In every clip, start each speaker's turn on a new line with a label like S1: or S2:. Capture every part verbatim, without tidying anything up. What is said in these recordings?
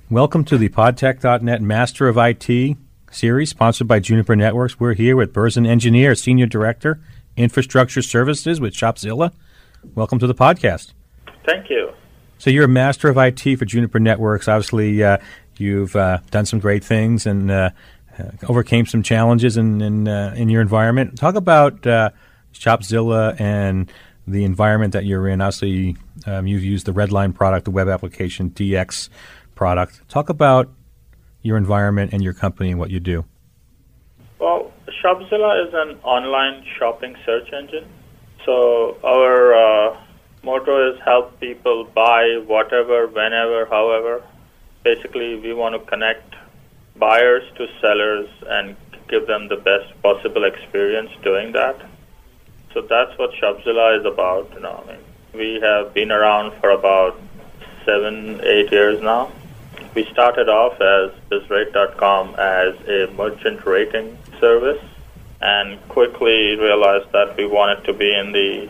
S1: Welcome to the PodTech dot net Master of I T series, sponsored by Juniper Networks. We're here with Berzin Engineer, Senior Director, Infrastructure Services with Shopzilla. Welcome to the podcast.
S2: Thank you.
S1: So you're a Master of I T for Juniper Networks. Obviously, uh, you've uh, done some great things and uh, overcame some challenges in in, uh, in your environment. Talk about uh, Shopzilla and the environment that you're in. Obviously, um, you've used the Redline product, the web application D X product. Talk about your environment and your company and what you do.
S2: Well, Shopzilla is an online shopping search engine. So our uh, motto is help people buy whatever, whenever, however. Basically, we want to connect buyers to sellers and give them the best possible experience doing that. So that's what Shopzilla is about. You know, I mean, we have been around for about seven, eight years now. We started off as bizrate dot com as a merchant rating service, and quickly realized that we wanted to be in the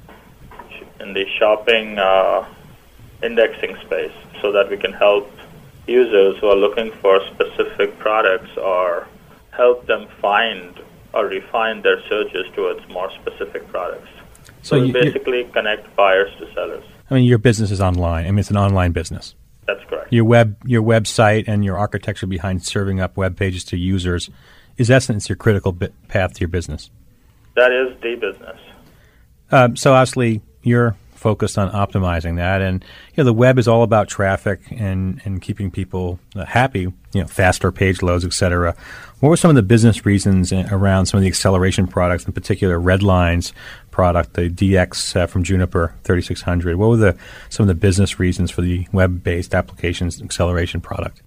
S2: in the shopping uh, indexing space, so that we can help users who are looking for specific products or help them find or refine their searches towards more specific products. So, so we basically connect buyers to sellers.
S1: I mean, your business is online. I mean, it's an online business.
S2: That's correct.
S1: Your web, your website and your architecture behind serving up web pages to users is, essence, your critical bit path to your business.
S2: That is the business.
S1: Um, so obviously, you're focused on optimizing that, and you know the web is all about traffic and, and keeping people uh, happy. You know, faster page loads, et cetera. What were some of the business reasons around some of the acceleration products, in particular Redline's product, the D X uh, from Juniper thirty-six hundred? What were the some of the business reasons for the web-based applications acceleration product?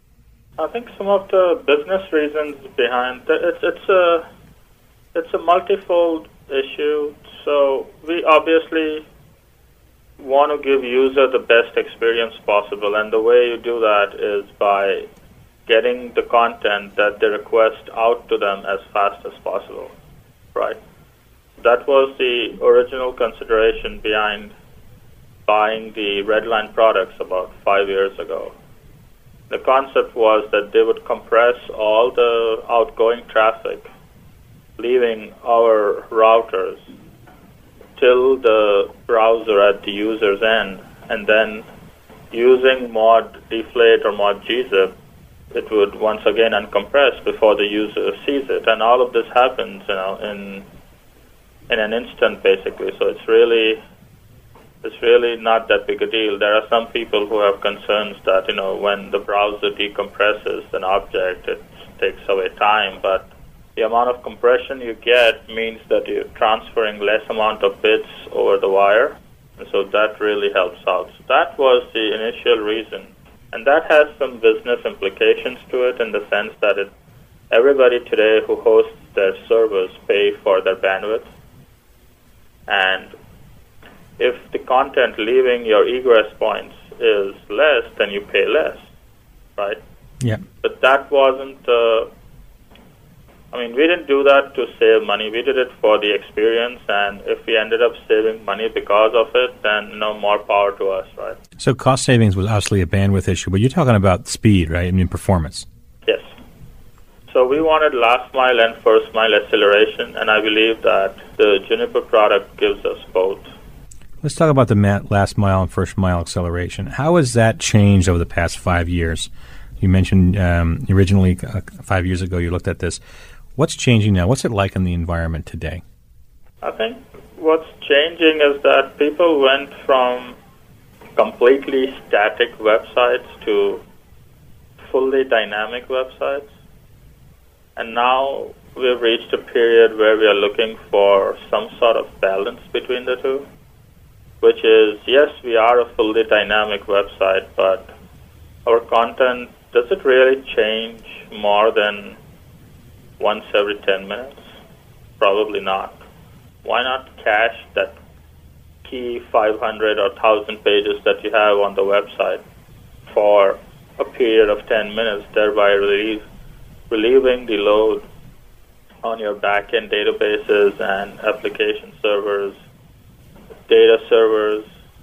S2: I think some of the business reasons behind that, it's it's a it's a multifold issue. So we obviously want to give user the best experience possible, and the way you do that is by getting the content that they request out to them as fast as possible, right? That was the original consideration behind buying the Redline products about five years ago. The concept was that they would compress all the outgoing traffic leaving our routers till the browser at the user's end, and then using mod deflate or mod gzip, it would once again uncompress before the user sees it, and all of this happens, you know, in in an instant, basically. So it's really it's really not that big a deal. There are some people who have concerns that, you know, when the browser decompresses an object, it takes away time, but the amount of compression you get means that you're transferring less amount of bits over the wire, and so that really helps out. So that was the initial reason, and that has some business implications to it in the sense that it, everybody today who hosts their servers pay for their bandwidth, and if the content leaving your egress points is less, then you pay less, right?
S1: Yeah.
S2: But that wasn't uh, I mean, we didn't do that to save money. We did it for the experience, and if we ended up saving money because of it, then, you know, more power to us, right?
S1: So cost savings was obviously a bandwidth issue, but you're talking about speed, right? I mean, performance.
S2: Yes. So we wanted last mile and first mile acceleration, and I believe that the Juniper product gives us both.
S1: Let's talk about the last mile and first mile acceleration. How has that changed over the past five years? You mentioned um, originally uh, five years ago you looked at this. What's changing now? What's it like in the environment today?
S2: I think what's changing is that people went from completely static websites to fully dynamic websites. And now we've reached a period where we are looking for some sort of balance between the two, which is, yes, we are a fully dynamic website, but our content, does it really change more than once every ten minutes? Probably not. Why not cache that key five hundred or one thousand pages that you have on the website for a period of ten minutes, thereby relieve, relieving the load on your back-end databases and application servers, data servers,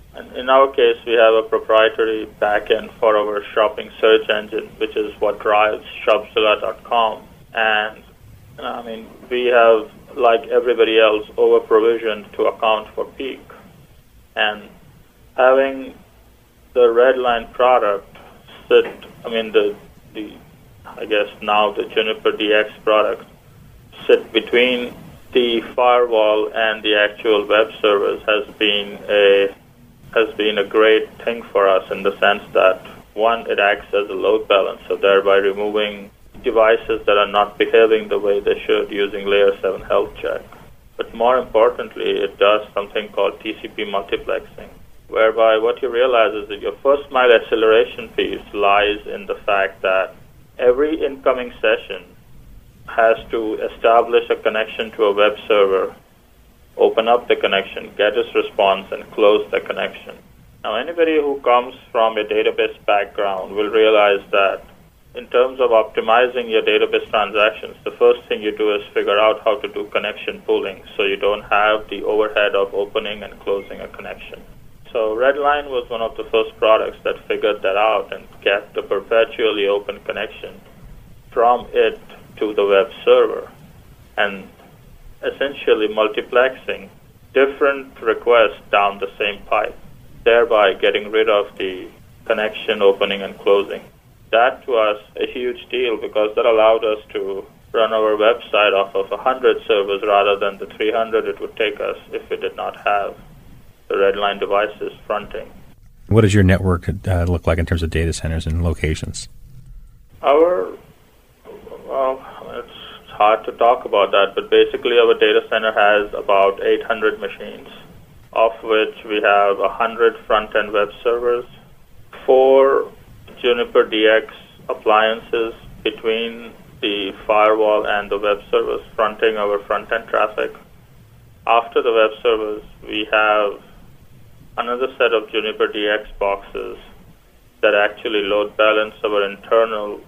S2: And in our case, we have a proprietary backend for our shopping search engine, which is what drives Shopzilla dot com. And I mean, we have, like everybody else, over-provisioned to account for peak. And having the Redline product sit, I mean, the, the I guess now the Juniper D X product sit between the firewall and the actual web servers has been a has been a great thing for us in the sense that, one, it acts as a load balancer, thereby removing devices that are not behaving the way they should using layer seven health check. But more importantly, it does something called T C P multiplexing, whereby what you realize is that your first mile acceleration piece lies in the fact that every incoming session has to establish a connection to a web server, open up the connection, get its response, and close the connection. Now, anybody who comes from a database background will realize that in terms of optimizing your database transactions, the first thing you do is figure out how to do connection pooling so you don't have the overhead of opening and closing a connection. So Redline was one of the first products that figured that out and kept a perpetually open connection from it to the web server, and essentially multiplexing different requests down the same pipe, thereby getting rid of the connection opening and closing. That to us a huge deal because that allowed us to run our website off of one hundred servers rather than the three hundred it would take us if we did not have the Redline devices fronting.
S1: What does your network uh, look like in terms of data centers and locations?
S2: Our, well, it's hard to talk about that, but basically our data center has about eight hundred machines, of which we have one hundred front-end web servers, four Juniper D X appliances between the firewall and the web servers fronting our front-end traffic. After the web servers, we have another set of Juniper D X boxes that actually load balance our internal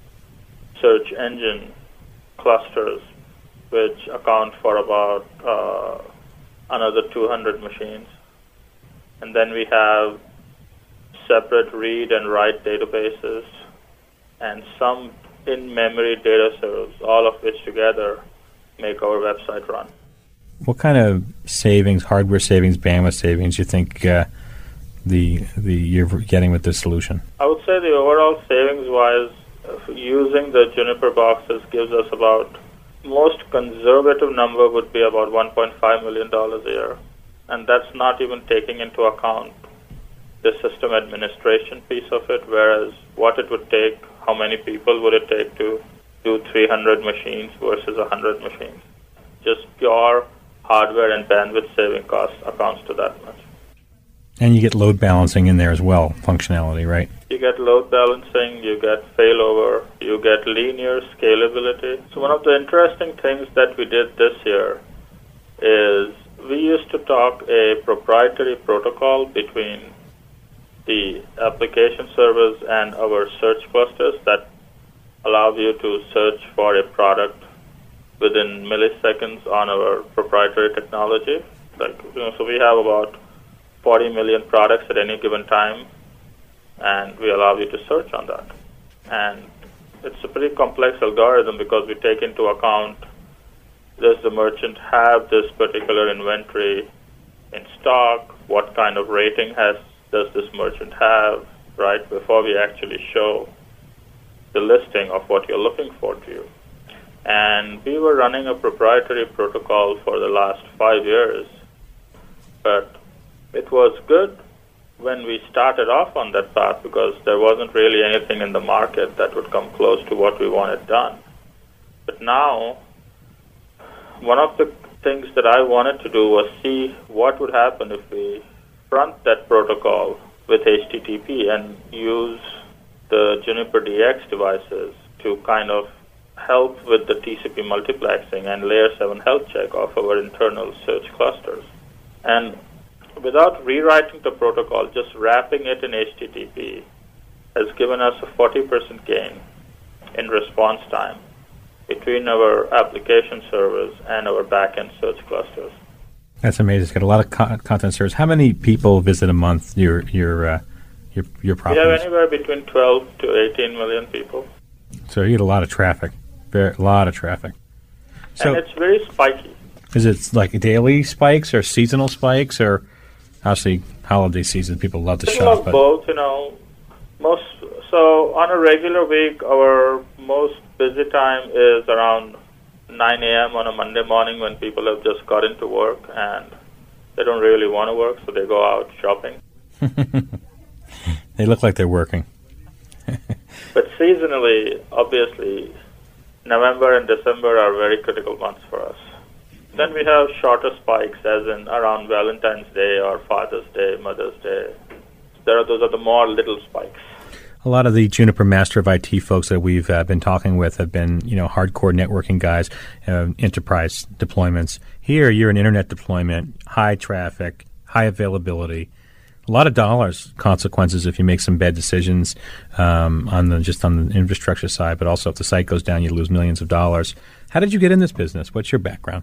S2: search engine clusters, which account for about uh, another two hundred machines. And then we have separate read and write databases and some in-memory data servers, all of which together make our website run.
S1: What kind of savings, hardware savings, bandwidth savings, you think uh, the the you're getting with this solution?
S2: I would say the overall savings-wise, uh, using the Juniper boxes gives us about, most conservative number would be about one point five million dollars a year. And that's not even taking into account the system administration piece of it, whereas what it would take, how many people would it take to do three hundred machines versus one hundred machines. Just pure hardware and bandwidth saving costs accounts to that much.
S1: And you get load balancing in there as well, functionality, right?
S2: You get load balancing, you get failover, you get linear scalability. So one of the interesting things that we did this year is we used to talk a proprietary protocol between the application servers and our search clusters that allow you to search for a product within milliseconds on our proprietary technology. Like, you know, so we have about forty million products at any given time, and we allow you to search on that. And it's a pretty complex algorithm because we take into account, does the merchant have this particular inventory in stock? What kind of rating has does this merchant have, right, before we actually show the listing of what you're looking for to you. And we were running a proprietary protocol for the last five years, but it was good when we started off on that path because there wasn't really anything in the market that would come close to what we wanted done. But now, one of the things that I wanted to do was see what would happen if we front that protocol with H T T P and use the Juniper D X devices to kind of help with the T C P multiplexing and layer seven health check of our internal search clusters. And without rewriting the protocol, just wrapping it in H T T P has given us a forty percent gain in response time between our application servers and our backend search clusters.
S1: That's amazing. It's got a lot of co- content servers. How many people visit a month your your uh, your your properties?
S2: We have anywhere between twelve to eighteen million people.
S1: So you get a lot of traffic, very a lot of traffic. So
S2: and it's very spiky.
S1: Is it like daily spikes or seasonal spikes, or obviously holiday season? People love to
S2: People
S1: shop.
S2: love
S1: But
S2: both, you know. Most so on a regular week, our most busy time is around nine a.m. on a Monday morning when people have just got into work and they don't really want to work, so they go out shopping.
S1: They look like they're working.
S2: But seasonally, obviously, November and December are very critical months for us. Then we have shorter spikes, as in around Valentine's Day or Father's Day, Mother's Day. There are those are the more little spikes.
S1: A lot of the Juniper Master of I T folks that we've uh, been talking with have been, you know, hardcore networking guys, uh, enterprise deployments. Here, you're an internet deployment, high traffic, high availability, a lot of dollars consequences if you make some bad decisions um, on the just on the infrastructure side, but also if the site goes down, you lose millions of dollars. How did you get in this business? What's your background?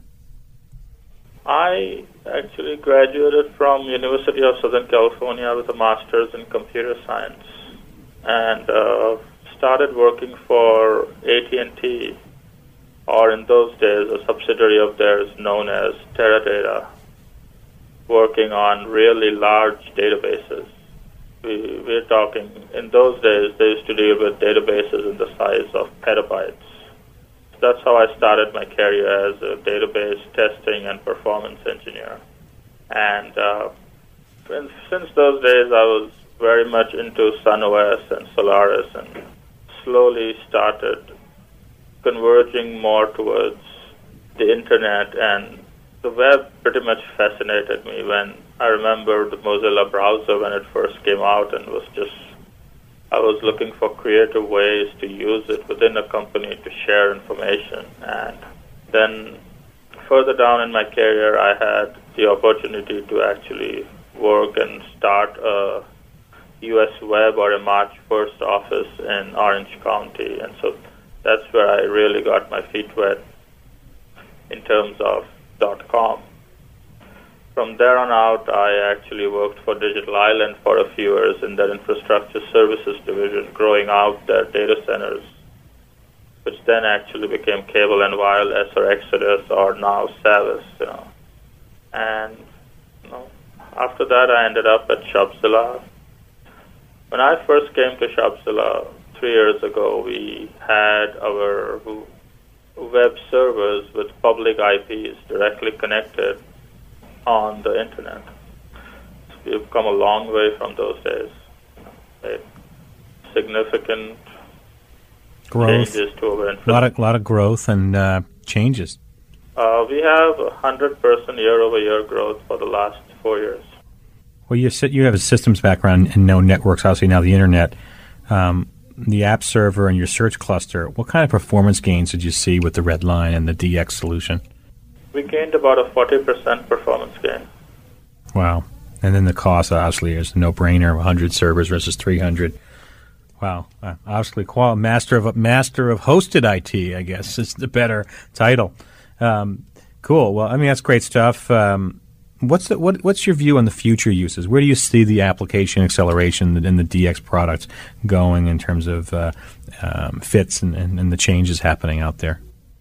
S2: I actually graduated from University of Southern California with a master's in computer science and uh, started working for A T and T, or in those days a subsidiary of theirs known as Teradata, working on really large databases. We, we're talking, in those days, they used to deal with databases in the size of petabytes. That's how I started my career as a database testing and performance engineer. And uh, since those days, I was very much into SunOS and Solaris and slowly started converging more towards the internet, and the web pretty much fascinated me. When I remember the Mozilla browser when it first came out, and was just I was looking for creative ways to use it within a company to share information. And then further down in my career, I had the opportunity to actually work and start a U S Web or a March first office in Orange County. And so that's where I really got my feet wet in terms of .com. From there on out, I actually worked for Digital Island for a few years in their infrastructure services division, growing out their data centers, which then actually became Cable and Wireless, or Exodus, or now Savvis. You know. And you know, after that, I ended up at Shopzilla. When I first came to Shopzilla three years ago, we had our web servers with public I Ps directly connected on the internet. So we've come a long way from those days. Made significant
S1: growth.
S2: changes to our infrastructure.
S1: A lot of, lot of growth and uh, changes.
S2: Uh, we have one hundred percent year-over-year growth for the last four years.
S1: Well, you you have a systems background and know networks, obviously now the internet. Um, the app server and your search cluster, what kind of performance gains did you see with the Redline and the D X solution?
S2: We gained about a forty percent performance gain.
S1: Wow. And then the cost, obviously, is a no-brainer, one hundred servers versus three hundred. Wow. Uh, obviously, qual- master of master of hosted I T, I guess, is the better title. Um, cool. Well, I mean, that's great stuff. Um, what's the, what, what's your view on the future uses? Where do you see the application acceleration in the D X products going in terms of uh, um, fits and, and, and the changes happening out there?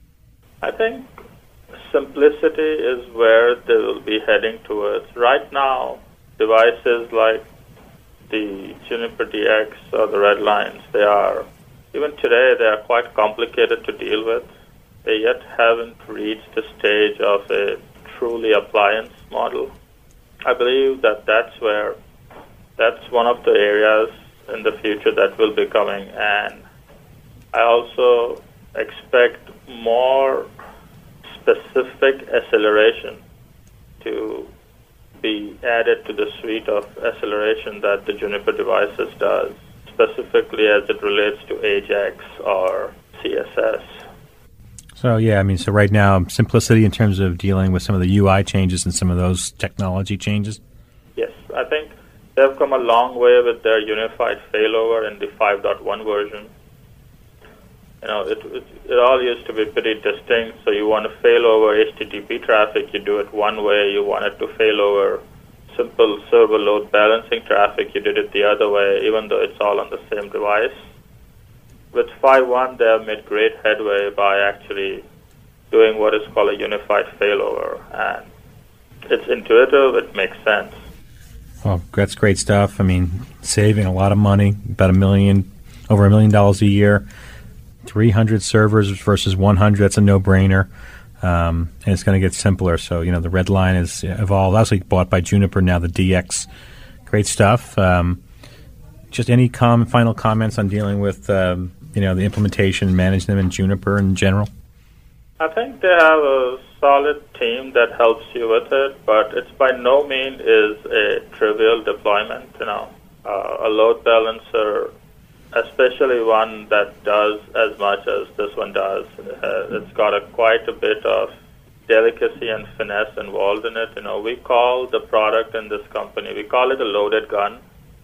S2: I think simplicity is where they will be heading towards. Right now, devices like the Juniper D X or the Redlines, they are, even today, they are quite complicated to deal with. They yet haven't reached the stage of a truly appliance model. I believe that that's where, that's one of the areas in the future that will be coming. And I also expect more specific acceleration to be added to the suite of acceleration that the Juniper devices does, specifically as it relates to AJAX or C S S.
S1: So, yeah, I mean, so right now, simplicity in terms of dealing with some of the U I changes and some of those technology changes?
S2: Yes, I think they've come a long way with their unified failover in the five point one version. You know, it, it it all used to be pretty distinct. So you want to fail over H T T P traffic, you do it one way. You want it to fail over simple server load balancing traffic, you did it the other way, even though it's all on the same device. With five point one, they have made great headway by actually doing what is called a unified failover, and it's intuitive. It makes sense.
S1: Oh, that's great stuff. I mean, saving a lot of money, about a million, over a million dollars a year. three hundred servers versus one hundred. That's a no-brainer, um, and it's going to get simpler. So, you know, the Red Line is evolved. Obviously bought by Juniper now. The D X, great stuff. Um, just any com- final comments on dealing with, um, you know, the implementation and management in Juniper in general?
S2: I think they have a solid team that helps you with it, but it's by no means is a trivial deployment. You know, uh, a load balancer, especially one that does as much as this one does, uh, it's got a quite a bit of delicacy and finesse involved in it. You know, we call the product in this company, we call it a loaded gun.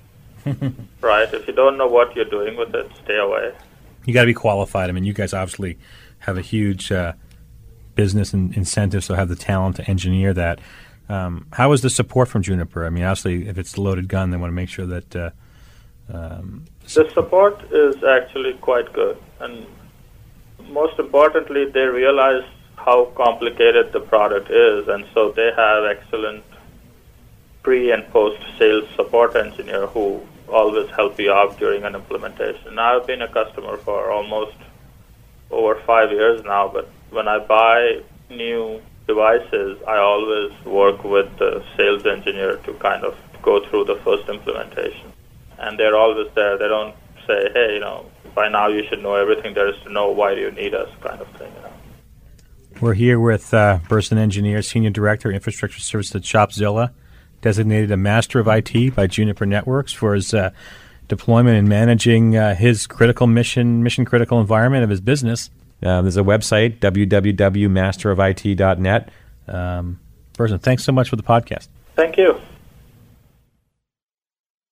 S2: Right? If you don't know what you're doing with it, stay away.
S1: You got to be qualified. I mean, you guys obviously have a huge uh, business and incentive, so have the talent to engineer that. Um, how is the support from Juniper? I mean, obviously, if it's a loaded gun, they want to make sure that uh, um,
S2: the support is actually quite good, and most importantly, they realize how complicated the product is, and so they have excellent pre- and post-sales support engineer who always help you out during an implementation. I've been a customer for almost over five years now, but when I buy new devices, I always work with the sales engineer to kind of go through the first implementation. And they're always there. They don't say, hey, you know, by now you should know everything there is to know. Why do you need us, kind of thing, you know.
S1: We're here with uh, Burson Engineer, Senior Director, Infrastructure Services at Shopzilla, designated a Master of I T by Juniper Networks for his uh, deployment and managing uh, his critical mission, mission-critical environment of his business. Uh, there's a website, w w w dot master of I T dot net. Um, Burson, thanks so much for the podcast.
S2: Thank you.